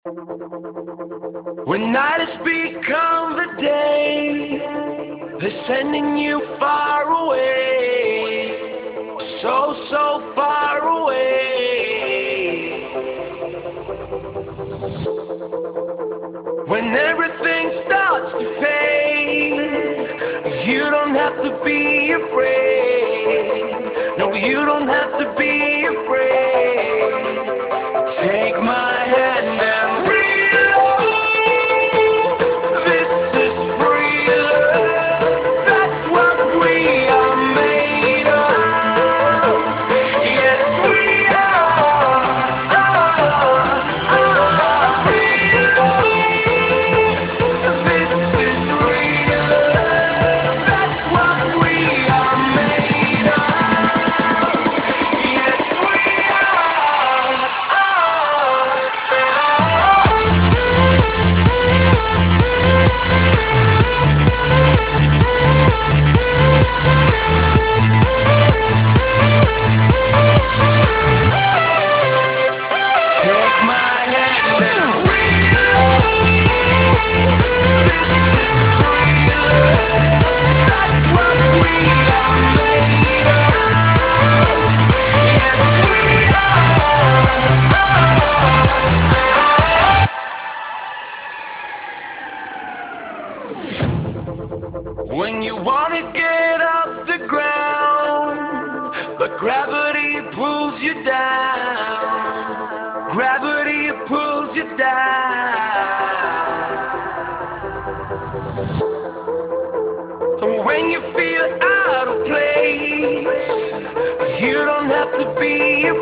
When night has become the day, they're sending you far away, so, so far away. When everything starts to fade, you don't have to be afraid. No, you don't have to be afraid. Take my hand and reload. This is free love. That's what we are made of. Yes, we are. This is real love. That's what we are made of. Yes, we take my hand and reload. This is real love. That's what we are made of. Yes, we are. When you wanna get off the ground, but gravity pulls you down. Gravity pulls you down. When you feel out of place, you don't have to be